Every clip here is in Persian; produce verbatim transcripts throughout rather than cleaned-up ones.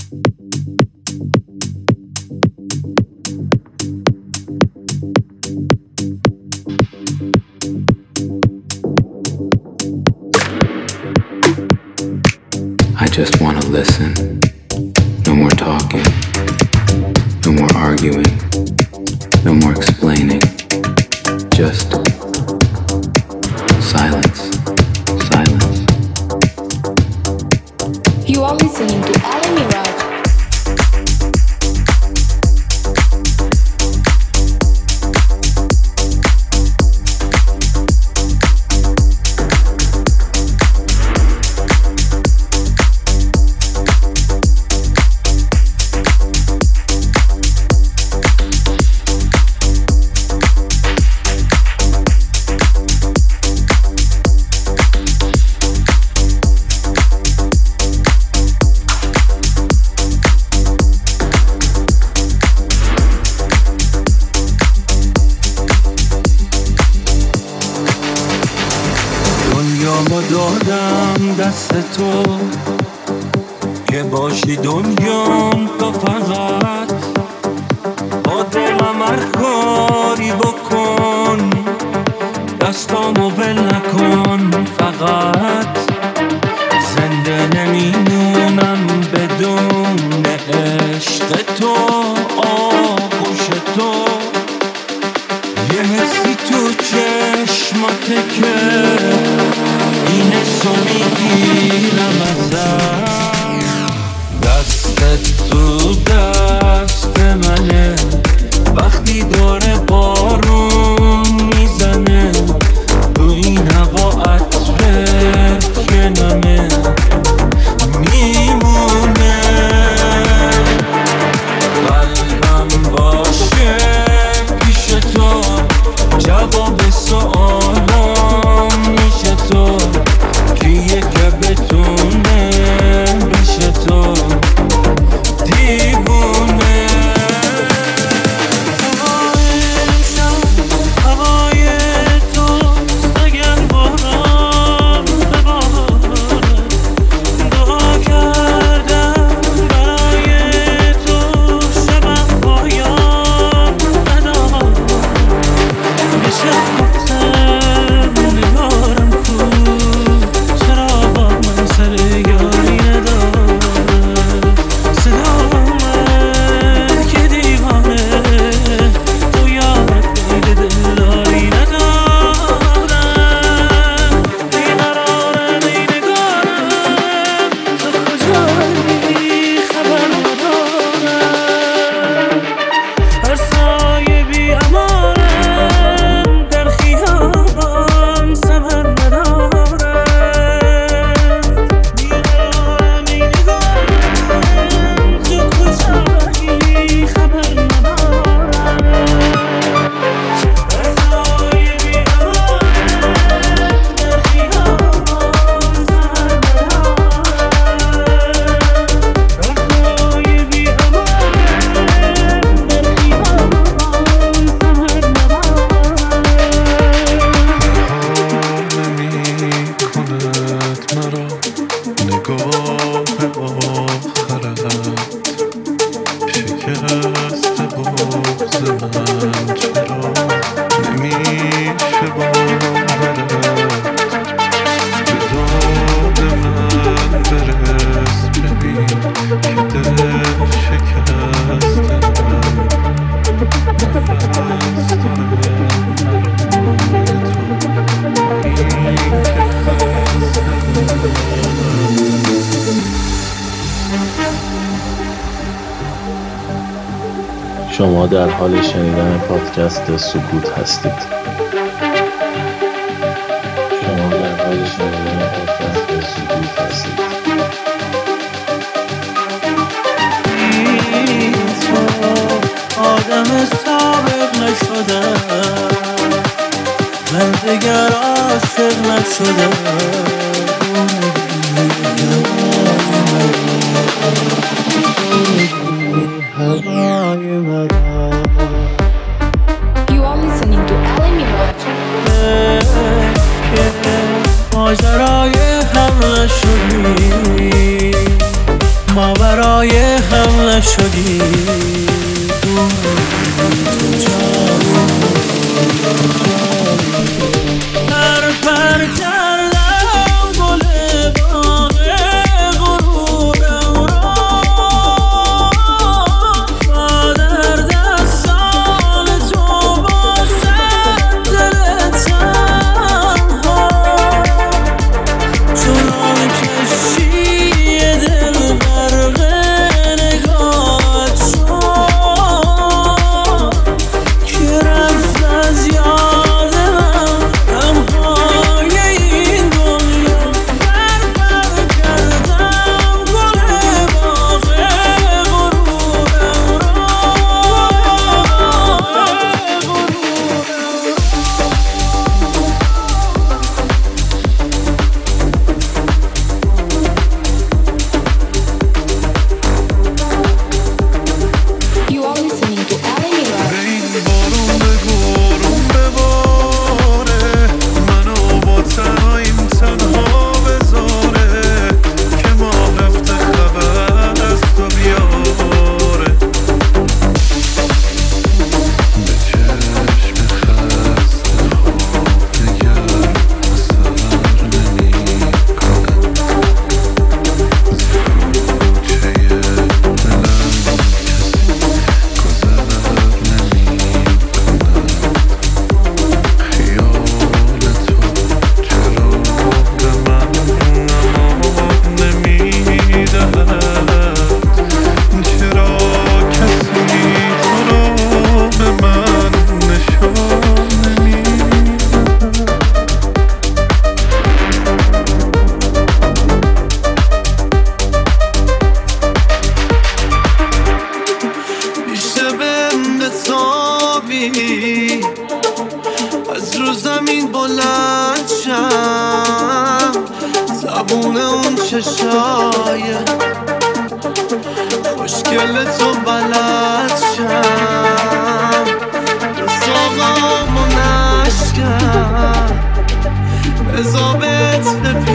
I just want to listen. No more talking. No more arguing. No more explaining. Just silence. Silence. You are listening to Ali Mirage. دست تو که باشی دنیام تو فقط با دلم هر کاری بکن دستامو ول نکن فقط زنده نمیمونم بدون عشق تو آغوش تو یه حسی تو چشماته که این حسو میگیرم ازم دستت تو دست منه وقتی داره بارون میزنه تو این هوا عطرت که نمه میمونه قلبم باشه پیش تو جواب سوالام میشه تو کیه که بتونه بشه تو دیوونه هوای امشب هوای تو اگر باران بباره دعا کردم برای تو شبم پایان نداره یه شب گفتم نگارم کو چرا با من سر یاری نداره صدامه که دیوانه تو یادت میده دلداری ندارم بیقرارم ای نگارم تو کجایی خبر ندارم هر سایه بی امانم در خیابان ثمر ندارم بیقرارم ای نگارم تو کجایی خبر ندارم هر سایه بی امانم در خیابان ثمر نمیکند مرا نگاه آخرت شکست بغض من چرا نمیشه باورت به داد من برس ببین که دل شکست من نفس داره شما در حال شنیدن پادکست سکوت هستید. شما در حال شنیدن پادکست سکوت هستید. آدم سابق نشدم من دیگر عاشق نشدم You are listening to Ali Mirage. ماجرای هم نشدی ما برای مایه هم نشدی تو جان پر پر کردم گل باغ غرورم را تا در دستان تو باشد دل تنها چنان کشی دل غرق نگاهت شد که رفت از یاد من غمهای این دنیا پر پر کردم گل باغ غرورم You are listening to Ali Mirage. به این بارون بگو روم بباره منو با تنهاییم تنها بذاره که ما رفته خبر از تو بیاره به چشم خسته خواب نگر اثر نمی کنم زیروچه دلم کسی گذر نمی کند خیال تو چرا به من امان نمی دهد چرا کسی تو رو به من نشان نمی میشه بهم بتابی از رو زمین بلند شم زبون اون چشای خوشگل تو بلد شم به ساقام و نشکم بزابت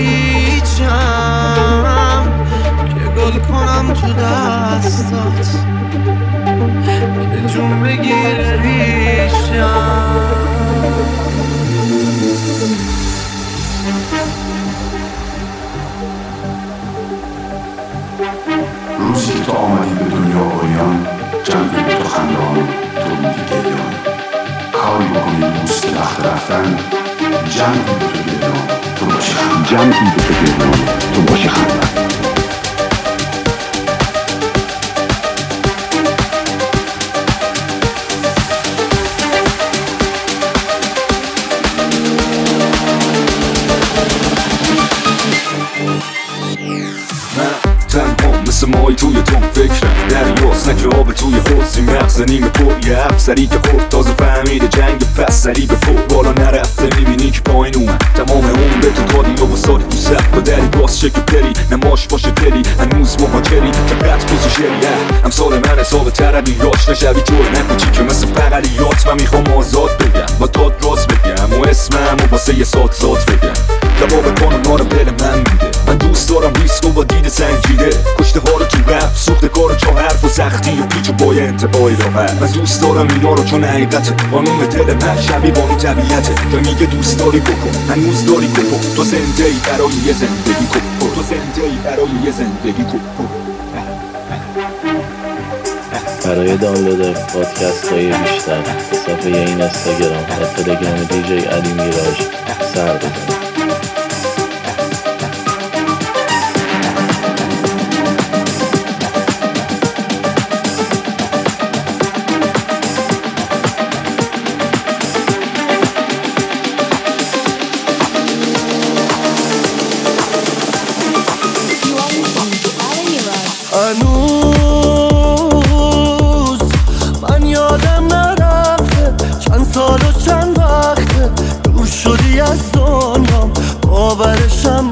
بپیچم که گل کنم تو دستات که جون بگیره ریشم روزی که تو آمدی به دنیا اوریان جمعی به تو خندان تو بودی گریان کاری بکنی دوست وقت رفتن جمعی به تو گریان تو باشی خندان جمعی به تو گریان تو باشی خندان تنها مثل مای توی تون فکرم دریاست نکه آب توی حوضی مغز نیمه پر یه افسری که خورد تازه فهمیده جنگ پس سری به فور بالا نرفته میبینی که پایین اومد تمام اون به تو دادی و بساری تو سر با دری باز شکل پری نماش باشه پری هنوز مهاجری که قد کوزی شریه امثال من حساب ترمی راش نشوی طور نکوچی که مثل بغلیات من میخوام آزاد بگم با داد راست بگم و اسمم و واسه یه سات سات بگم جواب کانونا رو دل من میده من دوست دارم ریسک و با دید سنجیده کشته ها رو تو رفت سوخته کار چه حرف و سختی و پیچ و پای انتباهی راحت من دوست دارم اینا رو چون حقیقته قانون دل من شبیه بانو طبیعته تو میگه دوست داری بکن هنوز داری بکن تو زنده ای برای یه زندگی کن تو زنده ای برای یه زندگی کن برای دانلود پادکست های بیشتر به صفحه این اینستاگرام و تلگرام دیجی علی میراژ سر بزنید. You are listening to Ali Mirage. هنوز من یادم نرفته چند سال و چند وقته دور شدی از دنیا باورشم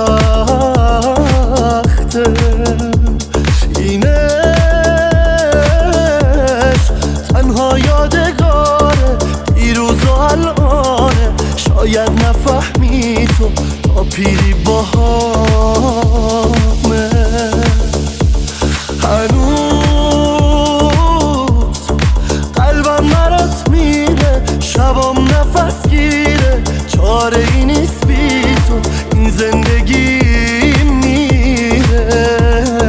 سخته اینش تنها یادگاره دیروز و الانه شاید نفهمی تو تا پیری با همه هنوز قلبم برات میره، شبام نفس گیره، چاره ای نیست بی تو این زندگی میره.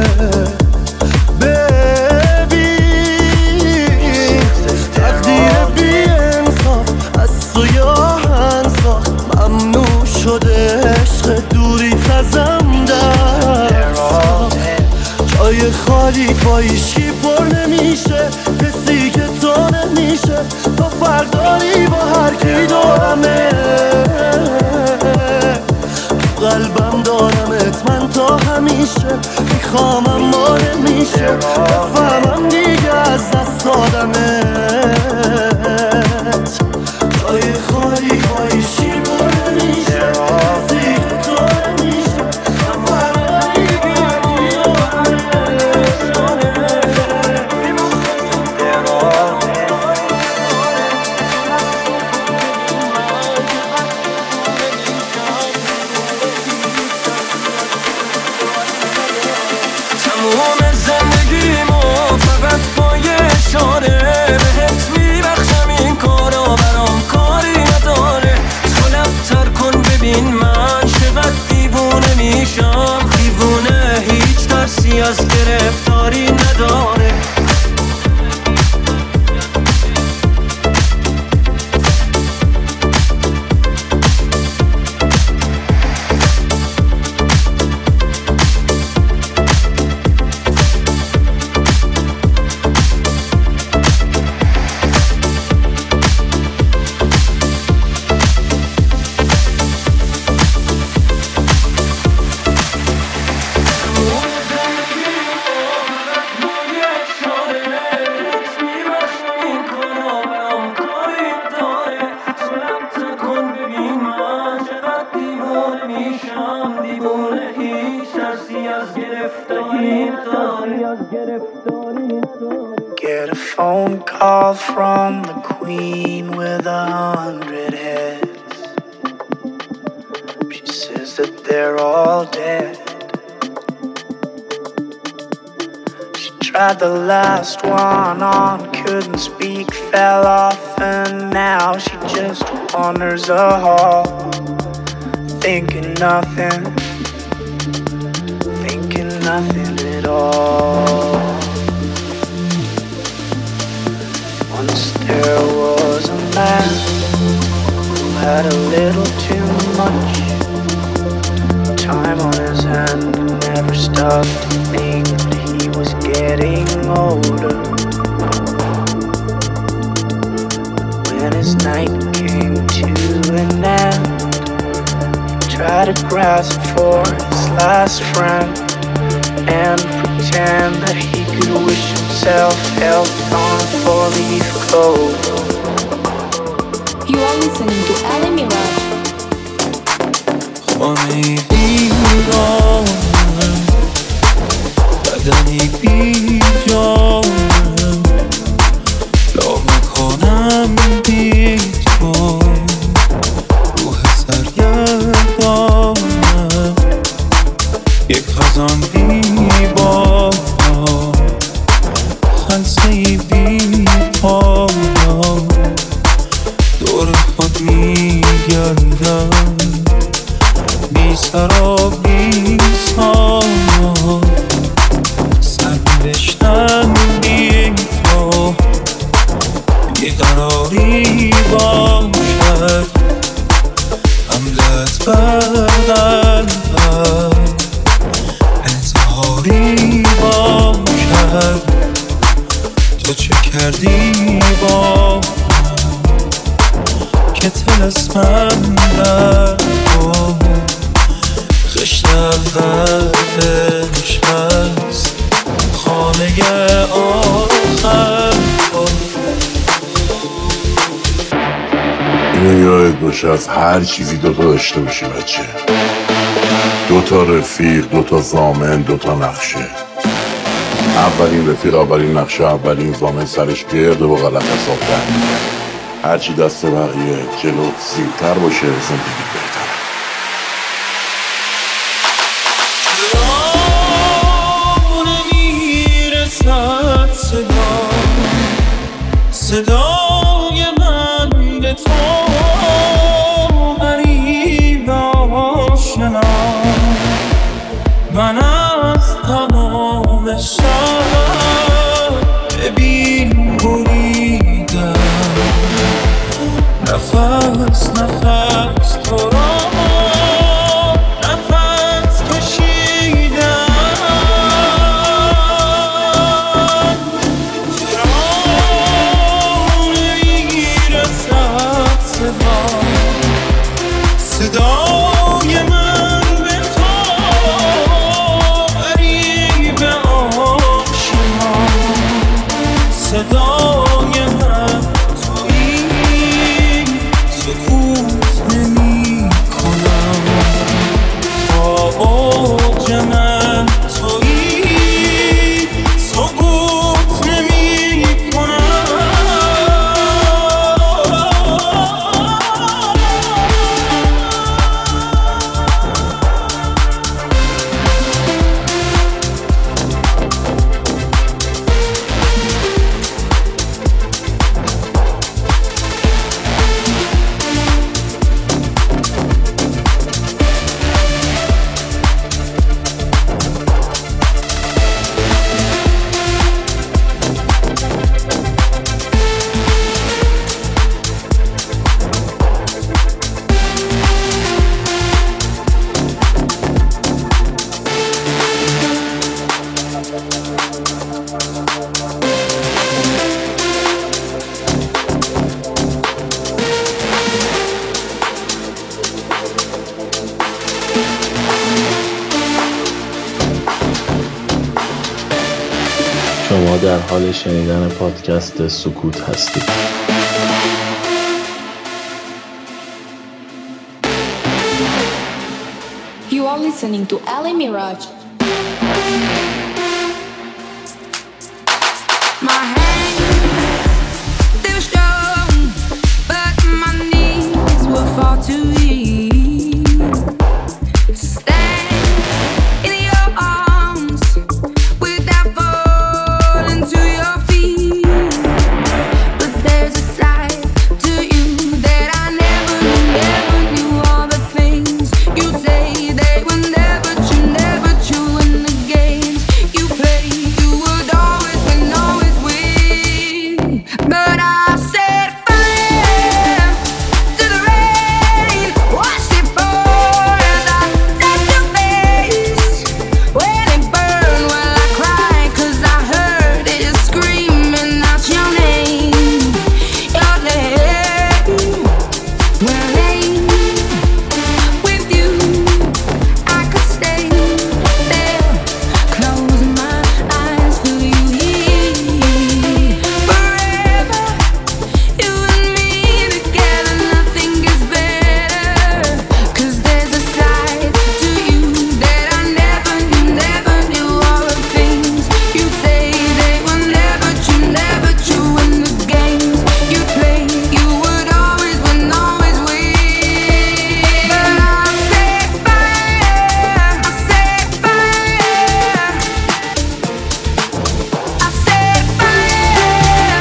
ببین تقدیر بی انصاف از تو یا هنساخت، ممنوع شده عشق دوری تزم دست، جای خالی با ایشکی پر نمیشه، کسی که تو نمیشه، تو فرداری با هر کی دارمه، تو قلبم دارمت من تا همیشه، میخوامم ما نمیشه، بفهمم دیگه از دست دادمت، جای خالی با ایشکی پر نمیشه، کسی که تو نمیشه، تو فرداری با هر کی تموم زندگیمو فقط با یه اشاره بهت میبخشم، این کارا برام کاری نداره، تو لبتر کن ببین من چقدر دیوونه میشم، دیوونه هیچ ترسی از گرفتاری نداره. Get a phone call from the queen with a hundred heads. She says that they're all dead. She tried the last one on, couldn't speak, fell off, and now she just wanders a hall, thinking nothing, thinking nothing at all. Once there was a man who had a little too much time on his hand and never stopped to think that he was getting older. When his night came to an end, he tried to grasp for his last friend and pretend that he could wish himself health on a four-leaf clover. You are listening to Ali Mirage. خانه ویرانم، بدنی بی جانم، لامکانم بی تو، روح سرگردانم، یک خزان بی بارم، خلصه‌ای بی پایان، دور خود میگردم، بی سر و بی سامان، سرنوشتم بی تو، بیقراری باشد، حملت بر قلبم، انتحاری باشد، تو چه کردی با که طلسمم در تو، خشت اولش هست، خانه آخر تو. اینو یاد باشه از هر چیزی دوتا داشته باشی بچه، دوتا رفیق، دوتا ضامن، دوتا نقشه. اولین رفیق، اولین نقشه، اولین ضامن سرش گرده و غلط حساب کرد. هرچی دست بقیه جلو سیرتر باشه زندگی بهتر. راه نمیره صدای من به تو غریب آشنا، من از تمام شب ببین بریدم، نفس نفس تو را نفس کشیدم. صدای من به تو غریب آشنا، صدای من تویی، سکوت نمی کنم، تا اوج من تویی، سکوت نمی کنم. شما در حال شنیدن پادکست سکوت هستید. You are listening to Ali Mirage. My hands, they were strong, but my knees were far too weak to stand in your arms without falling to your feet. But there's a side to you that I never knew, never knew. All the things you say, they were never true, never true. In the games you play, you would always win, always win. But I set fire to the rain, watched it pour as I touched your face. When it burned, well I cried 'cause I heard it screaming out your name, your name. Well, ain't with you I could stay there, close my eyes, feel you here forever. You and me together, nothing gets better. 'Cause there's a side to you that I never knew, never knew. All the things you say, they were never true, never true. In the games you play, you would always win, always win. But I set fire, I set fire, I set fire.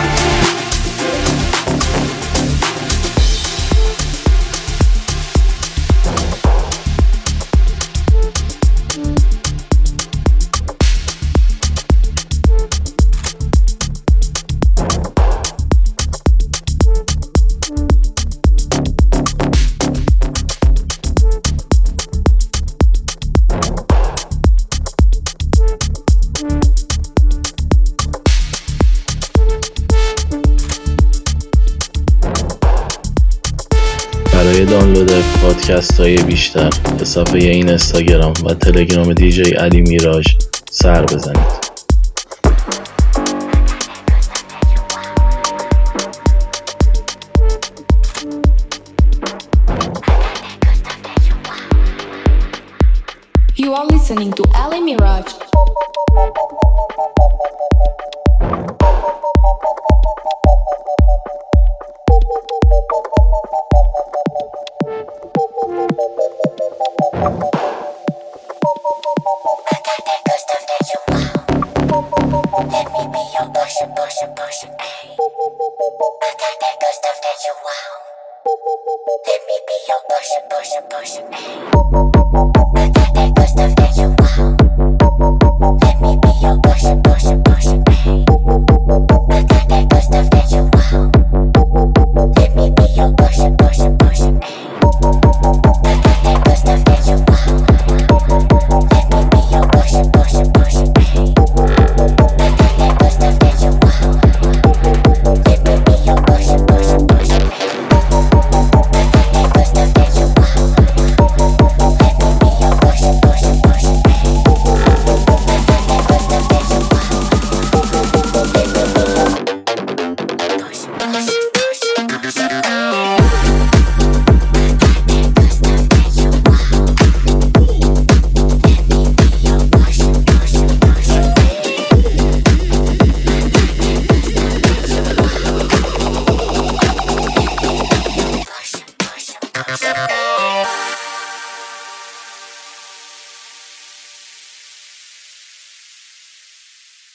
برای دانلود پادکست های بیشتر به صفحه این اینستاگرام و تلگرام دیجی علی میراژ سر بزنید. You are listening to Ali Mirage. Let me be your portion, portion, portion, ayy. I got that good stuff that you want. Let me be your portion, portion, portion, ayy. I got that good stuff that you want. Let me be your portion, portion, portion, ayy. I got that good stuff that you want. Let me be your portion, portion, portion, ayy. I got that good stuff that you want. Let me be your portion, portion, portion, ayy. I got that good stuff that you want. Let me be your portion, portion, portion, ayy. I got that good stuff that you want. Let me be your portion, portion, portion, ayy. I got that good stuff that you want. Let me be your portion, portion, portion, portion, ayy. Push, push, push.